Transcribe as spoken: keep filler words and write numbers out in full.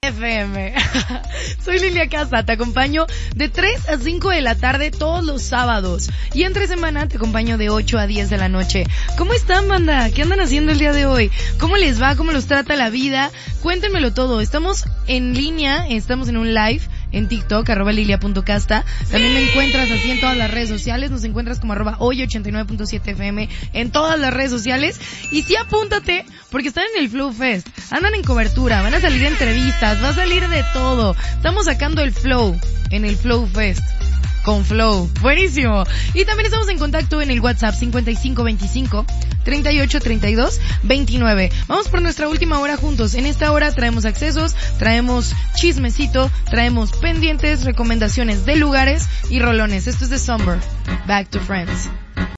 F M. Soy Lilia Casa, te acompaño de tres a cinco de la tarde todos los sábados. Y entre semana te acompaño de ocho a diez de la noche. ¿Cómo están, banda? ¿Qué andan haciendo el día de hoy? ¿Cómo les va? ¿Cómo los trata la vida? Cuéntenmelo todo. Estamos en línea, estamos en un live en TikTok, arroba lilia punto casta. También me encuentras así en todas las redes sociales. Nos encuentras como arroba hoy ochenta y nueve punto siete F M en todas las redes sociales. Y sí, apúntate, porque están en el Flow Fest. Andan en cobertura, van a salir entrevistas, va a salir de todo. Estamos sacando el flow en el Flow Fest. Con Flow. Buenísimo. Y también estamos en contacto en el WhatsApp cincuenta y cinco veinticinco treinta y ocho treinta y dos veintinueve. Vamos por nuestra última hora juntos. En esta hora traemos accesos, traemos chismecito, traemos pendientes, recomendaciones de lugares y rolones. Esto es de Summer. Back to Friends.